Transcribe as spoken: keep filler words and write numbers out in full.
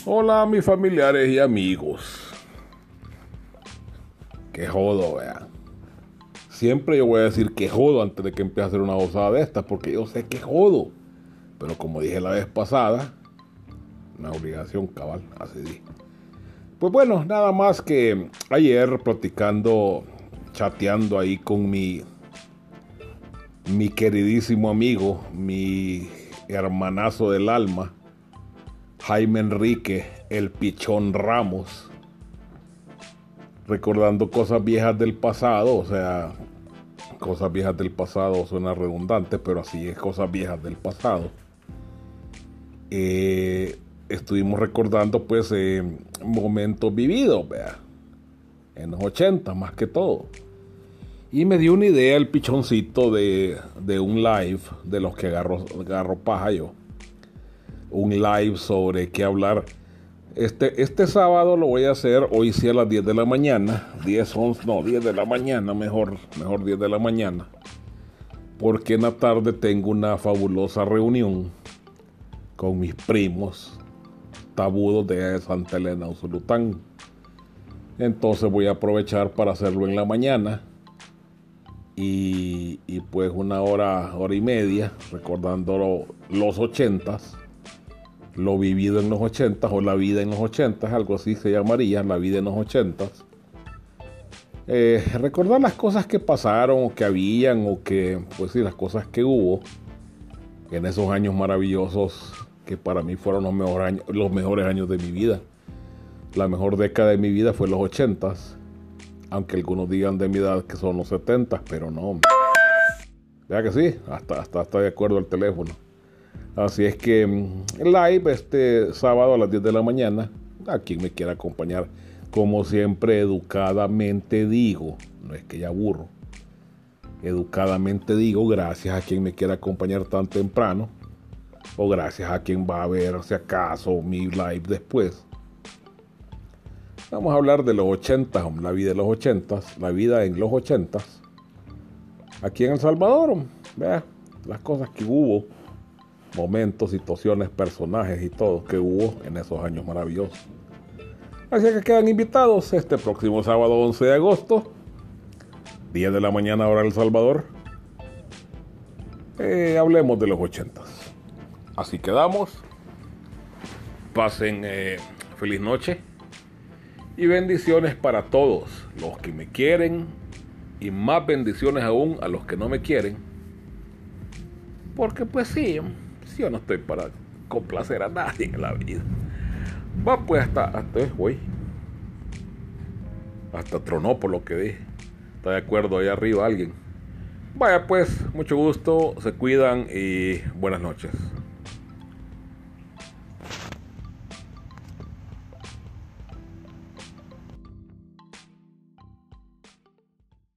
Hola, mis familiares y amigos. Que jodo, vea. Siempre yo voy a decir que jodo antes de que empiece a hacer una gozada de estas, porque yo sé que jodo. Pero como dije la vez pasada, una obligación cabal, así dije. Pues bueno, nada más que ayer platicando, chateando ahí con mi, mi queridísimo amigo, mi hermanazo del alma, Jaime Enrique, el Pichón Ramos, recordando cosas viejas del pasado, o sea, cosas viejas del pasado suena redundante, pero así es, cosas viejas del pasado. Eh, estuvimos recordando pues eh, momentos vividos, vea, en los ochenta más que todo. Y me dio una idea el pichoncito de, de un live de los que agarro, agarro paja yo. Un live sobre qué hablar. Este, este sábado lo voy a hacer, hoy sí a las diez de la mañana, diez, once, no, diez de la mañana, mejor, mejor diez de la mañana, porque en la tarde tengo una fabulosa reunión con mis primos tabudos de Santa Elena, Usulután. Entonces voy a aprovechar para hacerlo en la mañana y, y pues una hora, hora y media, recordando lo, los ochentas. Lo vivido en los ochentas o la vida en los ochentas, algo así se llamaría, la vida en los ochentas. Eh, recordar las cosas que pasaron o que habían o que, pues sí, las cosas que hubo en esos años maravillosos que para mí fueron los mejores años, los mejores años de mi vida. La mejor década de mi vida fue los ochentas, aunque algunos digan de mi edad que son los setentas, pero no. Vea que sí, hasta, hasta está de acuerdo el teléfono. Así es que live este sábado a las diez de la mañana, a quien me quiera acompañar, como siempre educadamente digo, no es que ya aburro, educadamente digo gracias a quien me quiera acompañar tan temprano, o gracias a quien va a ver si acaso mi live después. Vamos a hablar de los ochentas, la vida de los ochentas, la vida en los ochentas, aquí en El Salvador, vea, las cosas que hubo, momentos, situaciones, personajes y todo que hubo en esos años maravillosos. Así que quedan invitados este próximo sábado once de agosto, diez de la mañana hora El Salvador. Eh, hablemos de los ochentas. Así quedamos. Pasen eh, feliz noche y bendiciones para todos los que me quieren y más bendiciones aún a los que no me quieren. Porque pues sí, yo no estoy para complacer a nadie en la vida. Va pues hasta, hasta hoy. Hasta tronó por lo que dije. Está de acuerdo ahí arriba alguien. Vaya pues, mucho gusto, se cuidan y buenas noches.